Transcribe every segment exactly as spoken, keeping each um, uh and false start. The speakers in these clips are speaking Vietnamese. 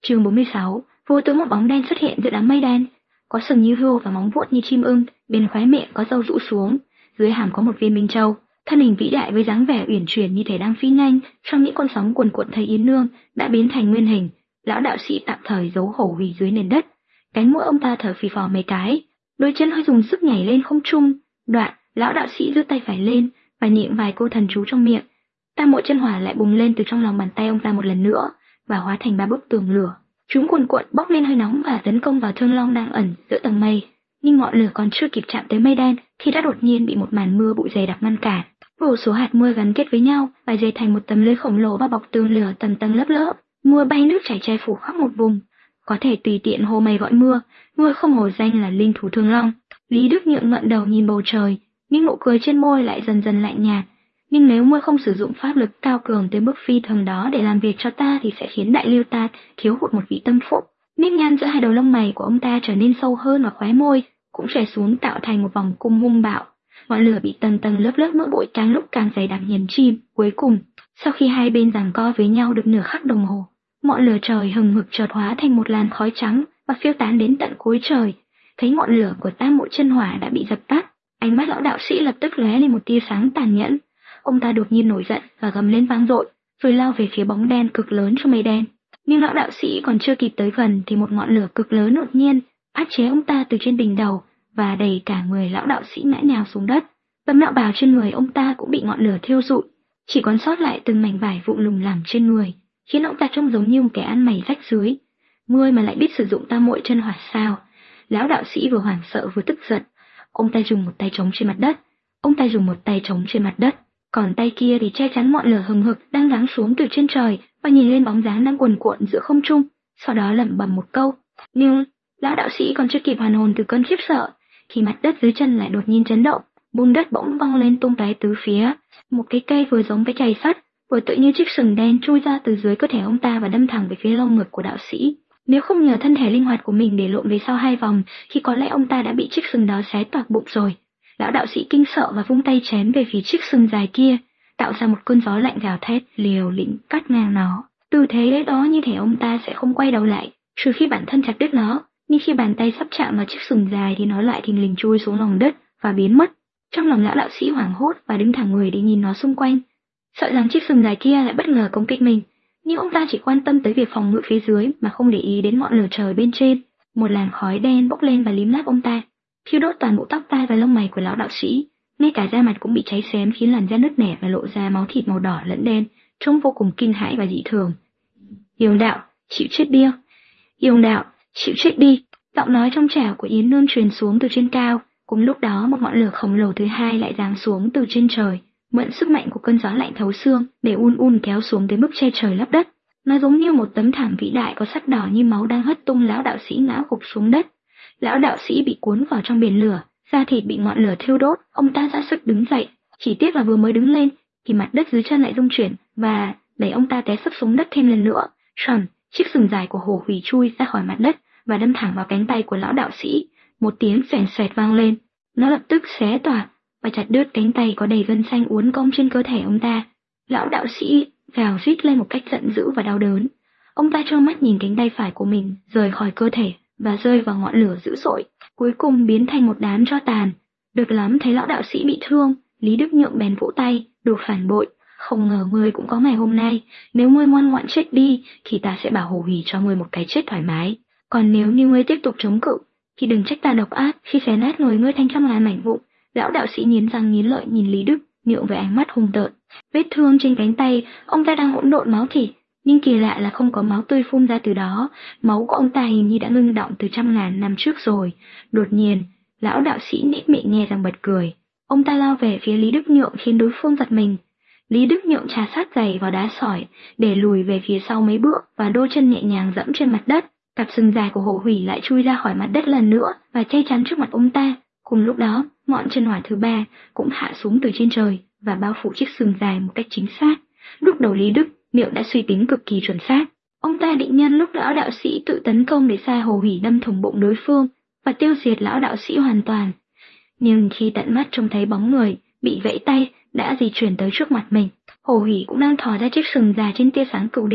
Chương bốn mươi sáu, vô tướng một bóng đen xuất hiện giữa đám mây đen, có sừng như hươu và móng vuốt như chim ưng, bên khóe miệng có râu rũ xuống, dưới hàm có một viên minh châu, thân hình vĩ đại với dáng vẻ uyển chuyển như thể đang phi nhanh trong những con sóng cuồn cuộn thấy Yến Nương đã biến thành nguyên hình. Lão đạo sĩ tạm thời giấu hổ hủy dưới nền đất, cánh mũi ông ta thở phì phò mấy cái, đôi chân hơi dùng sức nhảy lên không trung. Đoạn, lão đạo sĩ giơ tay phải lên và niệm vài câu thần chú trong miệng. Tam muội chân hỏa lại bùng lên từ trong lòng bàn tay ông ta một lần nữa và hóa thành ba bức tường lửa. Chúng cuồn cuộn bốc lên hơi nóng và tấn công vào Thương Long đang ẩn giữa tầng mây. Nhưng ngọn lửa còn chưa kịp chạm tới mây đen thì đã đột nhiên bị một màn mưa bụi dày đặc ngăn cản. Vô số hạt mưa gắn kết với nhau và dày thành một tấm lưới khổng lồ bao bọc tường lửa tầng tầng lớp lớp. Mưa bay nước chảy che phủ khắp một vùng, có thể tùy tiện hô mây gọi mưa. Mưa không hổ danh là linh thú Thương Long. Lý Đức Nhượng ngẩng đầu nhìn bầu trời, nhưng nụ cười trên môi lại dần dần lạnh nhạt. Nhưng nếu ngươi không sử dụng pháp lực cao cường tới mức phi thường đó để làm việc cho ta thì sẽ khiến đại lưu ta thiếu hụt một vị tâm phúc. Nếp nhăn giữa hai đầu lông mày của ông ta trở nên sâu hơn và khóe môi cũng chảy xuống tạo thành một vòng cung hung bạo. Ngọn lửa bị tầng tầng lớp lớp mỡ bụi càng lúc càng dày đặc nhấn chìm. Cuối cùng, sau khi hai bên giằng co với nhau được nửa khắc đồng hồ, ngọn lửa trời hừng hực chợt hóa thành một làn khói trắng và phiêu tán đến tận cuối trời. Thấy ngọn lửa của Tam Muội chân hỏa đã bị dập tắt, ánh mắt lão đạo sĩ lập tức lóe lên một tia sáng tàn nhẫn. Ông ta đột nhiên nổi giận và gầm lên vang dội, rồi lao về phía bóng đen cực lớn trong mây đen. Nhưng lão đạo sĩ còn chưa kịp tới gần thì một ngọn lửa cực lớn đột nhiên áp chế ông ta từ trên đỉnh đầu và đẩy cả người lão đạo sĩ ngã nhào xuống đất. Tấm đạo bào trên người ông ta cũng bị ngọn lửa thiêu rụi, chỉ còn sót lại từng mảnh vải vụn lủng lẳng trên người, khiến ông ta trông giống như một kẻ ăn mày rách rưới. Ngươi mà lại biết sử dụng Tam Muội chân hỏa sao? Lão đạo sĩ vừa hoảng sợ vừa tức giận. Ông ta dùng một tay chống trên mặt đất, ông ta dùng một tay chống trên mặt đất, còn tay kia thì che chắn ngọn lửa hừng hực đang giáng xuống từ trên trời và nhìn lên bóng dáng đang cuồn cuộn giữa không trung. Sau đó lẩm bẩm một câu. Nhưng lão đạo sĩ còn chưa kịp hoàn hồn từ cơn khiếp sợ thì mặt đất dưới chân lại đột nhiên chấn động, bùn đất bỗng văng lên tung tóe tứ phía. Một cái cây vừa giống với chày sắt, vừa tựa như chiếc sừng đen chui ra từ dưới cơ thể ông ta và đâm thẳng về phía lông ngực của đạo sĩ. Nếu không nhờ thân thể linh hoạt của mình để lộn về sau hai vòng thì có lẽ ông ta đã bị chiếc sừng đó xé toạc bụng rồi. Lão đạo sĩ kinh sợ và vung tay chém về phía chiếc sừng dài kia, tạo ra một cơn gió lạnh gào thét liều lĩnh cắt ngang nó. Tư thế đó như thể ông ta sẽ không quay đầu lại, trừ khi bản thân chặt đứt nó. Nhưng khi bàn tay sắp chạm vào chiếc sừng dài thì nó lại thình lình chui xuống lòng đất và biến mất. Trong lòng lão đạo sĩ hoảng hốt và đứng thẳng người để nhìn nó xung quanh, sợ rằng chiếc sừng dài kia lại bất ngờ công kích mình. Nhưng ông ta chỉ quan tâm tới việc phòng ngự phía dưới mà không để ý đến ngọn lửa trời bên trên. Một làn khói đen bốc lên và liếm láp ông ta, thiêu đốt toàn bộ tóc tai và lông mày của lão đạo sĩ. Ngay cả da mặt cũng bị cháy xém khiến làn da nứt nẻ và lộ ra máu thịt màu đỏ lẫn đen, trông vô cùng kinh hãi và dị thường. Yồng đạo, chịu chết đi! Yồng đạo, chịu chết đi! Giọng nói trong trẻo của Yến Nương truyền xuống từ trên cao. Cùng lúc đó một ngọn lửa khổng lồ thứ hai lại giáng xuống từ trên trời, mượn sức mạnh của cơn gió lạnh thấu xương để un un kéo xuống tới mức che trời lấp đất. Nó giống như một tấm thảm vĩ đại có sắc đỏ như máu đang hất tung lão đạo sĩ ngã gục xuống đất. Lão đạo sĩ bị cuốn vào trong biển lửa, da thịt bị ngọn lửa thiêu đốt. Ông ta ra sức đứng dậy, chỉ tiếc là vừa mới đứng lên thì mặt đất dưới chân lại rung chuyển và đẩy ông ta té sấp xuống đất thêm lần nữa. Tròn, chiếc sừng dài của hổ hủy chui ra khỏi mặt đất và đâm thẳng vào cánh tay của lão đạo sĩ. Một tiếng xoèn xoẹt vang lên, nó lập tức xé toạc và chặt đứt cánh tay có đầy gân xanh uốn cong trên cơ thể ông ta. Lão đạo sĩ gào rít lên một cách giận dữ và đau đớn. Ông ta trơ mắt nhìn cánh tay phải của mình rời khỏi cơ thể và rơi vào ngọn lửa dữ dội, cuối cùng biến thành một đám tro tàn. Được lắm, thấy lão đạo sĩ bị thương, Lý Đức Nhượng bèn vỗ tay, đồ phản bội, không ngờ ngươi cũng có ngày hôm nay. Nếu ngươi ngoan ngoãn chết đi thì ta sẽ bảo hổ hủy cho ngươi một cái chết thoải mái. Còn nếu như ngươi tiếp tục chống cự thì đừng trách ta độc ác khi xé nát người ngươi thành trăm ngàn mảnh vụn. Lão đạo sĩ nghiến răng nghiến lợi nhìn Lý Đức Nhượng với ánh mắt hung tợn. Vết thương trên cánh tay ông ta đang hỗn độn máu thịt, nhưng kỳ lạ là không có máu tươi phun ra từ đó. Máu của ông ta hình như đã ngưng đọng từ trăm ngàn năm trước rồi. Đột nhiên, lão đạo sĩ nít miệng nghe rằng bật cười. Ông ta lao về phía Lý Đức Nhượng khiến đối phương giật mình. Lý Đức Nhượng trà sát giày vào đá sỏi để lùi về phía sau mấy bước và đôi chân nhẹ nhàng dẫm trên mặt đất. Cặp sừng dài của hổ hủy lại chui ra khỏi mặt đất lần nữa và che chắn trước mặt ông ta. Cùng lúc đó, ngọn chân hỏa thứ ba cũng hạ xuống từ trên trời và bao phủ chiếc sừng dài một cách chính xác. Lúc đầu Lý Đức Nhượng đã suy tính cực kỳ chuẩn xác. Ông ta định nhân lúc lão đạo sĩ tự tấn công để sai hổ hủy đâm thủng bụng đối phương và tiêu diệt lão đạo sĩ hoàn toàn. Nhưng khi tận mắt trông thấy bóng người bị gãy tay đã di chuyển tới trước mặt mình, hổ hủy cũng đang thò ra chiếc sừng dài trên tia sáng cửu đỉnh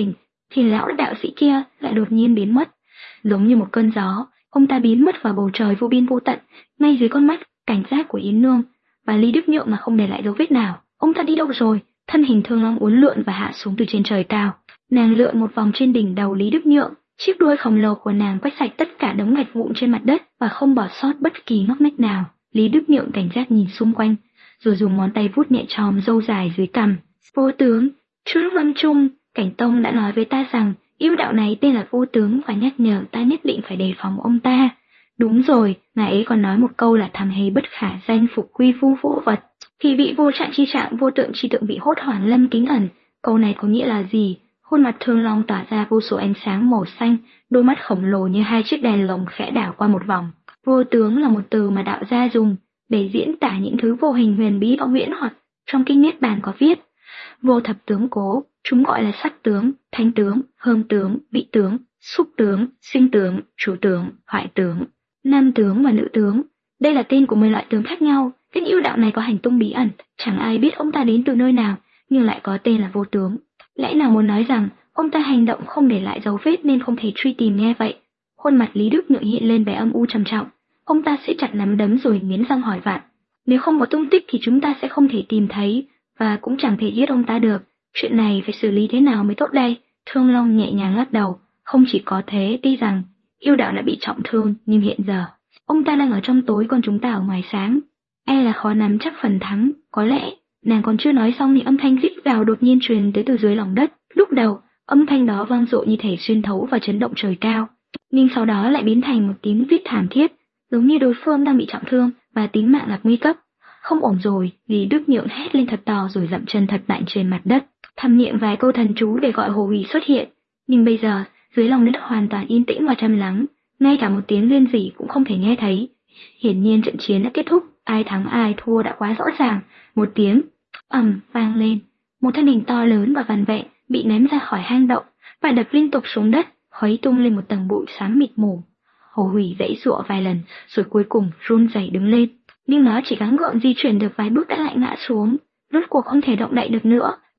thì lão đạo sĩ kia lại đột nhiên biến mất. Giống như một cơn gió, ông ta biến mất vào bầu trời vô biên vô tận, ngay dưới con mắt cảnh giác của Yến Nương, và Lý Đức Nhượng mà không để lại dấu vết nào. Ông ta đi đâu rồi? Thân hình Thương Long uốn lượn và hạ xuống từ trên trời cao. Nàng lượn một vòng trên đỉnh đầu Lý Đức Nhượng, chiếc đuôi khổng lồ của nàng quét sạch tất cả đống gạch vụn trên mặt đất và không bỏ sót bất kỳ ngóc ngách nào. Lý Đức Nhượng cảnh giác nhìn xung quanh, rồi dùng ngón tay vuốt nhẹ chòm râu dài dưới cằm. Vô tướng, trước lúc lâm chung, Cảnh Tông đã nói với ta rằng yêu đạo này tên là Vô Tướng và nhắc nhở ta nhất định phải đề phòng ông ta. Đúng rồi, ngài ấy còn nói một câu là tham hề bất khả danh phục quy vu vô vật. Thì vị vô trạng chi trạng vô tượng chi tượng bị hốt hoảng lâm kính ẩn. Câu này có nghĩa là gì? Khuôn mặt Thương Long tỏa ra vô số ánh sáng màu xanh, đôi mắt khổng lồ như hai chiếc đèn lồng khẽ đảo qua một vòng. Vô tướng là một từ mà đạo gia dùng để diễn tả những thứ vô hình huyền bí và huyễn hoặc. Trong kinh Niết Bàn có viết: vô thập tướng cố, chúng gọi là sắc tướng, thanh tướng, hương tướng, vị tướng, xúc tướng, sinh tướng, chủ tướng, hoại tướng, nam tướng và nữ tướng. Đây là tên của mười loại tướng khác nhau. Tên yêu đạo này có hành tung bí ẩn, chẳng ai biết ông ta đến từ nơi nào, nhưng lại có tên là Vô Tướng. Lẽ nào muốn nói rằng ông ta hành động không để lại dấu vết nên không thể truy tìm? Nghe vậy, khuôn mặt Lý Đức Nhượng hiện lên vẻ âm u trầm trọng. Ông ta sẽ chặt nắm đấm rồi nghiến răng hỏi vạn. Nếu không có tung tích thì chúng ta sẽ không thể tìm thấy, và cũng chẳng thể giết ông ta được. Chuyện này phải xử lý thế nào mới tốt đây? Thương Long nhẹ nhàng lắc đầu. Không chỉ có thế, tuy rằng yêu đạo đã bị trọng thương, nhưng hiện giờ ông ta đang ở trong tối còn chúng ta ở ngoài sáng. E là khó nắm chắc phần thắng. Có lẽ nàng còn chưa nói xong thì âm thanh rít gào đột nhiên truyền tới từ dưới lòng đất. Lúc đầu âm thanh đó vang dội như thể xuyên thấu và chấn động trời cao, nhưng sau đó lại biến thành một tiếng rít thảm thiết, giống như đối phương đang bị trọng thương và tính mạng gặp nguy cấp. Không ổn rồi, Lý Đức Nhượng hét lên thật to rồi dậm chân thật mạnh trên mặt đất, thầm niệm vài câu thần chú để gọi Hồ Hủy xuất hiện. Nhưng bây giờ dưới lòng đất hoàn toàn yên tĩnh và trầm lắng, ngay cả một tiếng rên rỉ cũng không thể nghe thấy. Hiển nhiên trận chiến đã kết thúc, ai thắng ai thua đã quá rõ ràng. Một tiếng ầm vang lên, một thân hình to lớn và vằn vẹn bị ném ra khỏi hang động và đập liên tục xuống đất, khuấy tung lên một tầng bụi xám mịt mù. Hồ Hủy giãy giụa vài lần, rồi cuối cùng run rẩy đứng lên, nhưng nó chỉ gắng gượng di chuyển được vài bước đã lại ngã xuống, rốt cuộc không thể động đậy được nữa.